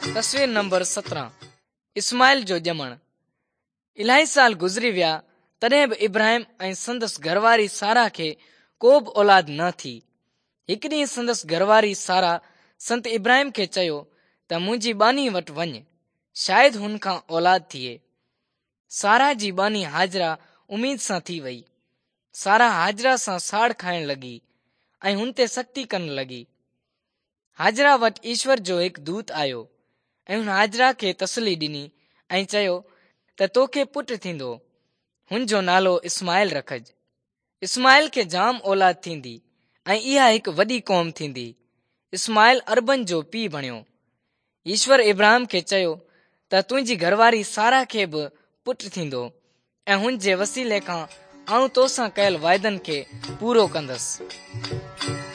तस्वीर नंबर 17। इस्माइल जो ॼमण। इलाही साल गुज़री विया, तॾहिं बि इब्राहिम ऐं संदसि घरवारी सारा खे को बि औलाद न थी। हिकु ॾींहुं संदसि घरवारी सारा संत इब्राहिम खे चयो त मुंहिंजी बानी वटि वञ, शायदि हुन खां औलाद थिए। सारा जी बानी हाजरा उमीद सां थी वई। सारा हाजरा सां साड़ खाइण लॻी ऐं हुन ते सख़्ती करण लॻी। हाजरा वटि ईश्वर जो हिकु दूत आयो ऐं हुन हाजरा खे तसली ॾिनी ऐं चयो त तोखे पुटु थींदो, हुन जो नालो इस्माइल रखज। इस्माइल खे जाम औलाद थींदी ऐं इहा हिकु वॾी क़ौम थींदी। इस्माइल अरबनि जो पीउ बणियो। ईश्वर इब्राहिम खे चयो त तुंहिंजी घरवारी सारा खे बि पुटु थींदो ऐं हुन जे वसीले खां आऊं तोसां कयल वाइदनि खे पूरो कंदसि।